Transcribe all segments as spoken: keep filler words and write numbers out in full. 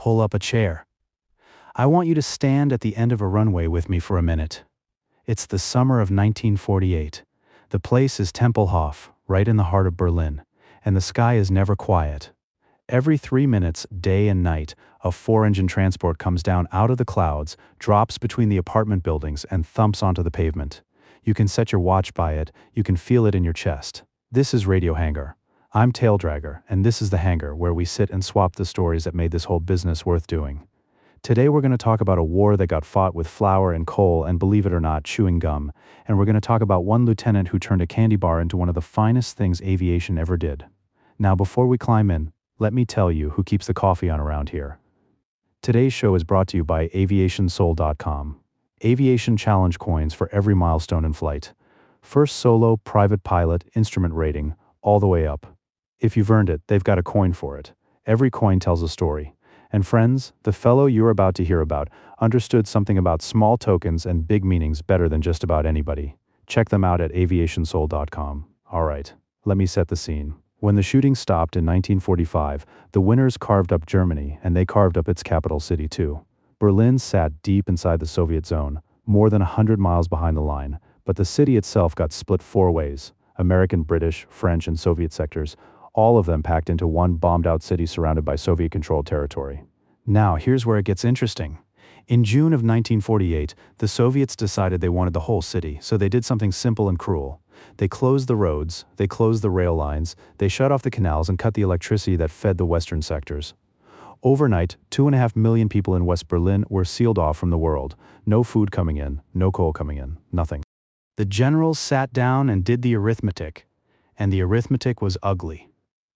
pull up a chair. I want you to stand at the end of a runway with me for a minute. It's the summer of nineteen forty-eight. The place is Tempelhof, right in the heart of Berlin, and the sky is never quiet. Every three minutes, day and night, a four-engine transport comes down out of the clouds, drops between the apartment buildings, and thumps onto the pavement. You can set your watch by it, you can feel it in your chest. This is Radio Hangar. I'm Taildragger, and this is the hangar where we sit and swap the stories that made this whole business worth doing. Today we're going to talk about a war that got fought with flour and coal and, believe it or not, chewing gum. And we're going to talk about one lieutenant who turned a candy bar into one of the finest things aviation ever did. Now, before we climb in, let me tell you who keeps the coffee on around here. Today's show is brought to you by aviation soul dot com. Aviation challenge coins for every milestone in flight. First solo, private pilot, instrument rating, all the way up. If you've earned it, they've got a coin for it. Every coin tells a story. And friends, the fellow you're about to hear about understood something about small tokens and big meanings better than just about anybody. Check them out at aviation soul dot com. All right, let me set the scene. When the shooting stopped in nineteen forty-five, the winners carved up Germany, and they carved up its capital city too. Berlin sat deep inside the Soviet zone, more than a hundred miles behind the line, but the city itself got split four ways: American, British, French, and Soviet sectors, all of them packed into one bombed-out city surrounded by Soviet-controlled territory. Now, here's where it gets interesting. In June of nineteen forty-eight, the Soviets decided they wanted the whole city, so they did something simple and cruel. They closed the roads, they closed the rail lines, they shut off the canals and cut the electricity that fed the western sectors. Overnight, two and a half million people in West Berlin were sealed off from the world. No food coming in, no coal coming in, nothing. The generals sat down and did the arithmetic, and the arithmetic was ugly.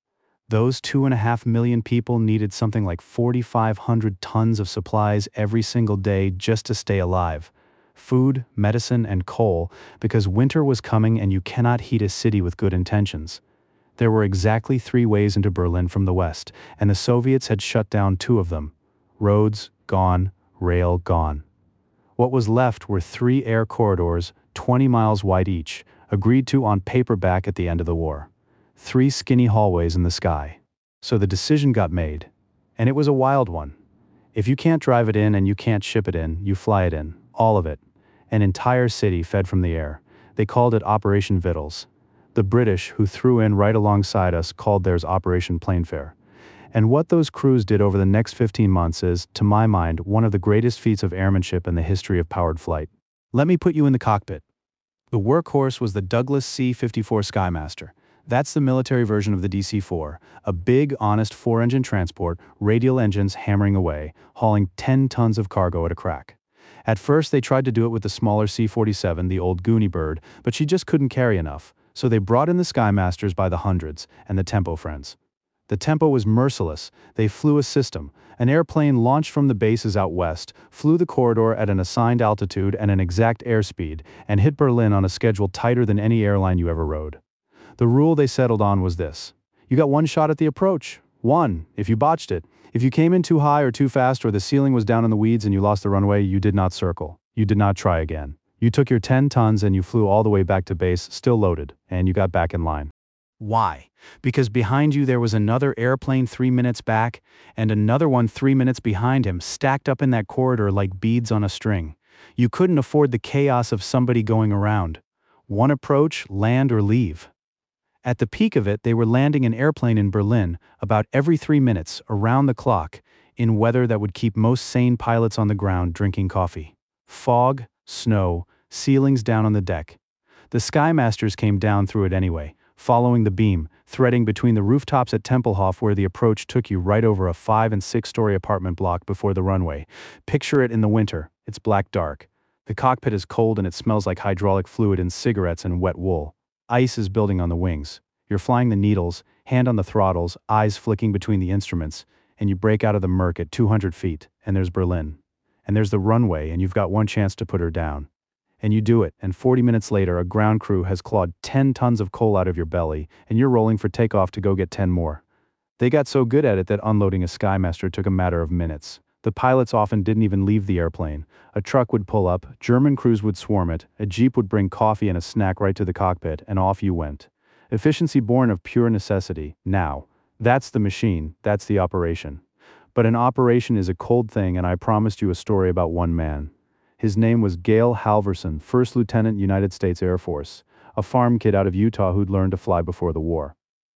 Those two and a half million people needed something like forty-five hundred tons of supplies every single day just to stay alive. Food, medicine, and coal, because winter was coming and you cannot heat a city with good intentions. There were exactly three ways into Berlin from the west, and the Soviets had shut down two of them. Roads, gone, rail, gone. What was left were three air corridors, twenty miles wide each, agreed to on paper back at the end of the war. Three skinny hallways in the sky. So the decision got made. And it was a wild one. If you can't drive it in and you can't ship it in, you fly it in. All of it. An entire city fed from the air. They called it Operation Vittles. The British, who threw in right alongside us, called theirs Operation Planefare. And what those crews did over the next fifteen months is, to my mind, one of the greatest feats of airmanship in the history of powered flight. Let me put you in the cockpit. The workhorse was the Douglas C fifty-four Skymaster. That's the military version of the D C four, a big, honest four-engine transport, radial engines hammering away, hauling ten tons of cargo at a crack. At first, they tried to do it with the smaller C forty-seven, the old Goonie bird, but she just couldn't carry enough, so they brought in the Skymasters by the hundreds, and the Tempo friends. The Tempo was merciless. They flew a system. An airplane launched from the bases out west, flew the corridor at an assigned altitude and an exact airspeed, and hit Berlin on a schedule tighter than any airline you ever rode. The rule they settled on was this. You got one shot at the approach. One, if you botched it. If you came in too high or too fast or the ceiling was down in the weeds and you lost the runway, you did not circle. You did not try again. You took your ten tons and you flew all the way back to base, still loaded, and you got back in line. Why? Because behind you there was another airplane three minutes back, and another one three minutes behind him, stacked up in that corridor like beads on a string. You couldn't afford the chaos of somebody going around. One approach, land or leave. At the peak of it, they were landing an airplane in Berlin about every three minutes, around the clock, in weather that would keep most sane pilots on the ground drinking coffee. Fog, snow, ceilings down on the deck. The Skymasters came down through it anyway, following the beam, threading between the rooftops at Tempelhof where the approach took you right over a five- and six-story apartment block before the runway. Picture it in the winter. It's black dark. The cockpit is cold and it smells like hydraulic fluid and cigarettes and wet wool. Ice is building on the wings. You're flying the needles, hand on the throttles, eyes flicking between the instruments, and you break out of the murk at two hundred feet, and there's Berlin. And there's the runway, and you've got one chance to put her down. And you do it, and forty minutes later, a ground crew has clawed ten tons of coal out of your belly, and you're rolling for takeoff to go get ten more. They got so good at it that unloading a Skymaster took a matter of minutes. The pilots often didn't even leave the airplane. A truck would pull up, German crews would swarm it, a jeep would bring coffee and a snack right to the cockpit, and off you went. Efficiency born of pure necessity. Now, that's the machine, that's the operation. But an operation is a cold thing, and I promised you a story about one man. His name was Gale Halvorson, First Lieutenant, United States Air Force, a farm kid out of Utah who'd learned to fly before the war.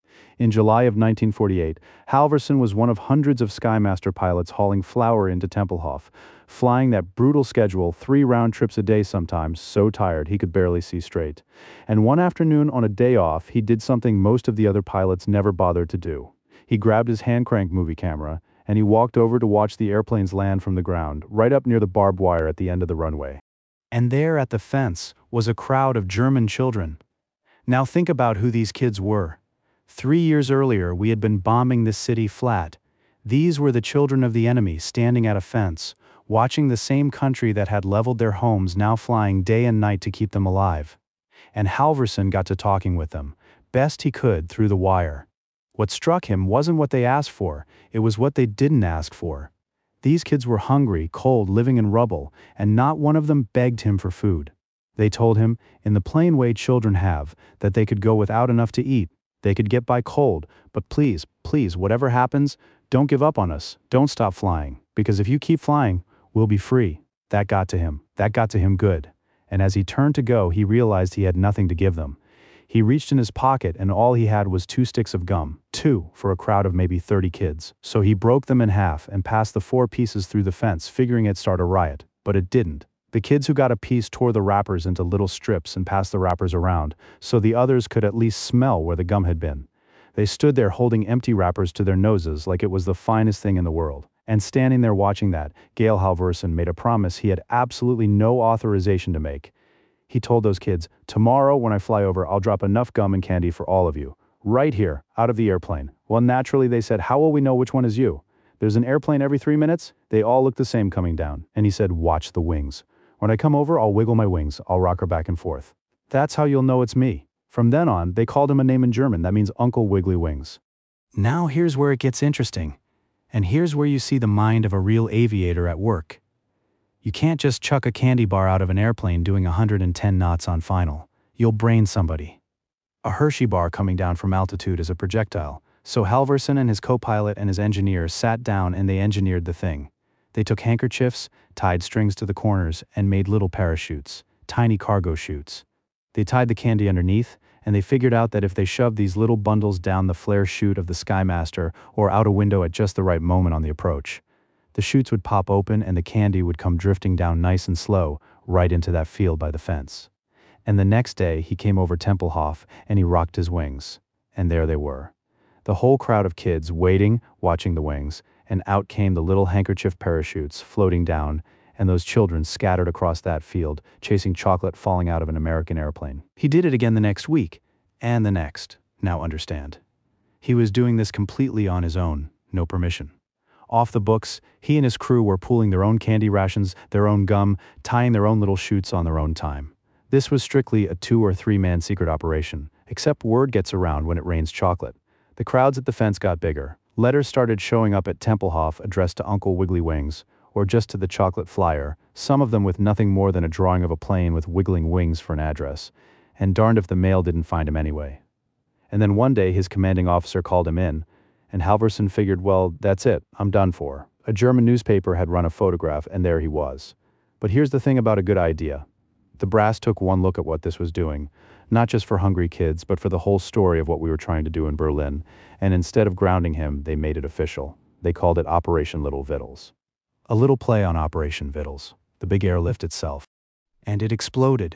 In July of nineteen forty-eight, Halvorson was one of hundreds of Skymaster pilots hauling flour into Tempelhof, flying that brutal schedule, three round trips a day sometimes, so tired he could barely see straight. And one afternoon on a day off, he did something most of the other pilots never bothered to do. He grabbed his hand-crank movie camera, and he walked over to watch the airplanes land from the ground, right up near the barbed wire at the end of the runway. And there at the fence was a crowd of German children. Now think about who these kids were. Three years earlier, we had been bombing this city flat. These were the children of the enemy standing at a fence, watching the same country that had leveled their homes now flying day and night to keep them alive. And Halvorson got to talking with them, best he could through the wire. What struck him wasn't what they asked for, it was what they didn't ask for. These kids were hungry, cold, living in rubble, and not one of them begged him for food. They told him, in the plain way children have, that they could go without enough to eat, they could get by cold, but please, please, whatever happens, don't give up on us, don't stop flying, because if you keep flying, we'll be free. That got to him, that got to him good. And as he turned to go, he realized he had nothing to give them. He reached in his pocket and all he had was two sticks of gum, two for a crowd of maybe thirty kids. So he broke them in half and passed the four pieces through the fence, figuring it'd start a riot. But it didn't. The kids who got a piece tore the wrappers into little strips and passed the wrappers around, so the others could at least smell where the gum had been. They stood there holding empty wrappers to their noses like it was the finest thing in the world. And standing there watching that, Gale Halvorson made a promise he had absolutely no authorization to make. He told those kids, tomorrow when I fly over, I'll drop enough gum and candy for all of you. Right here, out of the airplane. Well, naturally they said, how will we know which one is you? There's an airplane every three minutes? They all look the same coming down. And he said, watch the wings. When I come over, I'll wiggle my wings. I'll rock her back and forth. That's how you'll know it's me. From then on, they called him a name in German. That means Uncle Wiggly Wings. Now here's where it gets interesting. And here's where you see the mind of a real aviator at work. You can't just chuck a candy bar out of an airplane doing one hundred ten knots on final. You'll brain somebody. A Hershey bar coming down from altitude is a projectile, so Halvorson and his co-pilot and his engineer sat down and they engineered the thing. They took handkerchiefs, tied strings to the corners, and made little parachutes, tiny cargo chutes. They tied the candy underneath, and they figured out that if they shoved these little bundles down the flare chute of the Skymaster or out a window at just the right moment on the approach, the chutes would pop open and the candy would come drifting down nice and slow right into that field by the fence. And the next day he came over Tempelhof and he rocked his wings. And there they were. The whole crowd of kids waiting, watching the wings, and out came the little handkerchief parachutes floating down, and those children scattered across that field, chasing chocolate falling out of an American airplane. He did it again the next week, and the next, now understand. He was doing this completely on his own, no permission. Off the books, he and his crew were pooling their own candy rations, their own gum, tying their own little chutes on their own time. This was strictly a two or three man secret operation, except word gets around when it rains chocolate. The crowds at the fence got bigger. Letters started showing up at Tempelhof addressed to Uncle Wiggly Wings, or just to the chocolate flyer, some of them with nothing more than a drawing of a plane with wiggling wings for an address, and darned if the mail didn't find him anyway. And then one day his commanding officer called him in, and Halvorson figured, well, that's it, I'm done for. A German newspaper had run a photograph, and there he was. But here's the thing about a good idea. The brass took one look at what this was doing, not just for hungry kids, but for the whole story of what we were trying to do in Berlin, and instead of grounding him, they made it official. They called it Operation Little Vittles. A little play on Operation Vittles, the big airlift itself. And it exploded.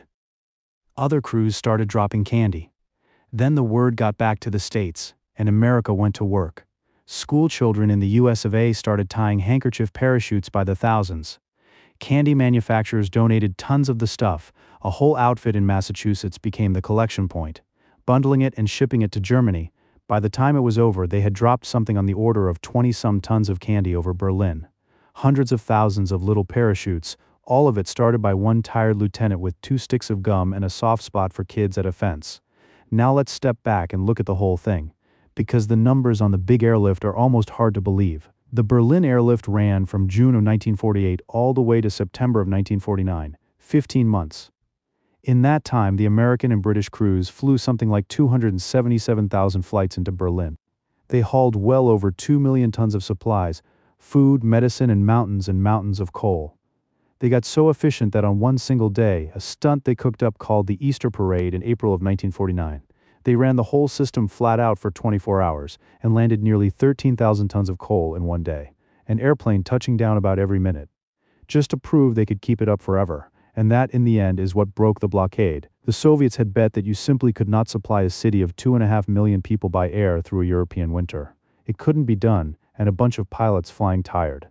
Other crews started dropping candy. Then the word got back to the States, and America went to work. School children in the U S of A started tying handkerchief parachutes by the thousands. Candy manufacturers donated tons of the stuff. A whole outfit in Massachusetts became the collection point, bundling it and shipping it to Germany. By the time it was over, they had dropped something on the order of twenty-some tons of candy over Berlin. Hundreds of thousands of little parachutes, all of it started by one tired lieutenant with two sticks of gum and a soft spot for kids at a fence. Now let's step back and look at the whole thing, because the numbers on the big airlift are almost hard to believe. The Berlin airlift ran from June of nineteen forty-eight all the way to September of nineteen forty-nine, fifteen months. In that time, the American and British crews flew something like two hundred seventy-seven thousand flights into Berlin. They hauled well over two million tons of supplies, food, medicine, and mountains and mountains of coal. They got so efficient that on one single day, a stunt they cooked up called the Easter Parade in April of nineteen forty-nine, they ran the whole system flat out for twenty-four hours and landed nearly thirteen thousand tons of coal in one day, an airplane touching down about every minute, just to prove they could keep it up forever. And that, in the end, is what broke the blockade. The Soviets had bet that you simply could not supply a city of two and a half million people by air through a European winter. It couldn't be done, and a bunch of pilots flying tired.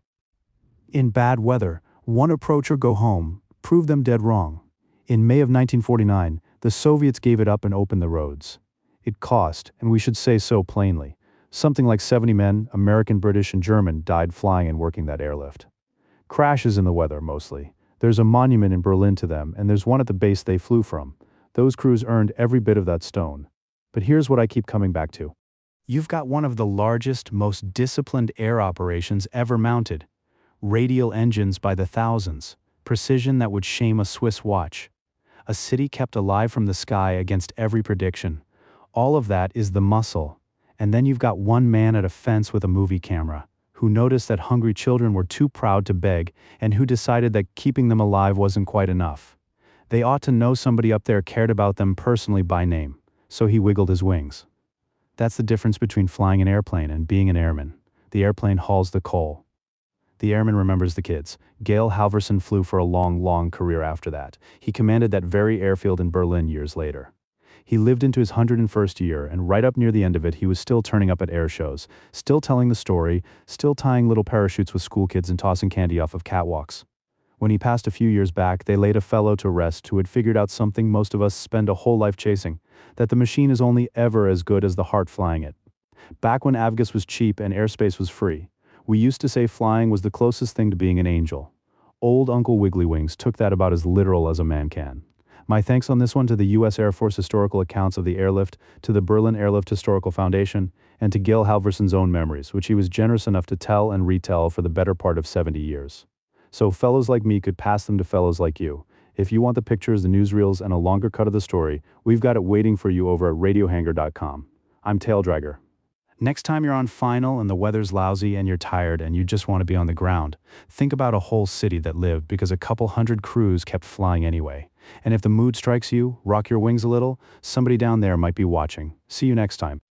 In bad weather, one approach or go home proved them dead wrong. In May of nineteen forty-nine, the Soviets gave it up and opened the roads. It cost, and we should say so plainly, something like seventy men, American, British, and German, died flying and working that airlift. Crashes in the weather, mostly. There's a monument in Berlin to them, and there's one at the base they flew from. Those crews earned every bit of that stone. But here's what I keep coming back to. You've got one of the largest, most disciplined air operations ever mounted. Radial engines by the thousands. Precision that would shame a Swiss watch. A city kept alive from the sky against every prediction. All of that is the muscle. And then you've got one man at a fence with a movie camera, who noticed that hungry children were too proud to beg, and who decided that keeping them alive wasn't quite enough. They ought to know somebody up there cared about them personally by name, so he wiggled his wings. That's the difference between flying an airplane and being an airman. The airplane hauls the coal. The airman remembers the kids. Gail Halvorson flew for a long, long career after that. He commanded that very airfield in Berlin years later. He lived into his one hundred first year, and right up near the end of it, he was still turning up at air shows, still telling the story, still tying little parachutes with school kids and tossing candy off of catwalks. When he passed a few years back, they laid a fellow to rest who had figured out something most of us spend a whole life chasing, that the machine is only ever as good as the heart flying it. Back when Avgas was cheap and airspace was free, we used to say flying was the closest thing to being an angel. Old Uncle Wiggly Wings took that about as literal as a man can. My thanks on this one to the U S Air Force Historical Accounts of the Airlift, to the Berlin Airlift Historical Foundation, and to Gail Halvorson's own memories, which he was generous enough to tell and retell for the better part of seventy years. So fellows like me could pass them to fellows like you. If you want the pictures, the newsreels, and a longer cut of the story, we've got it waiting for you over at radio hanger dot com. I'm Tail Dragger. Next time you're on final and the weather's lousy and you're tired and you just want to be on the ground, think about a whole city that lived because a couple hundred crews kept flying anyway. And if the mood strikes you, rock your wings a little, somebody down there might be watching. See you next time.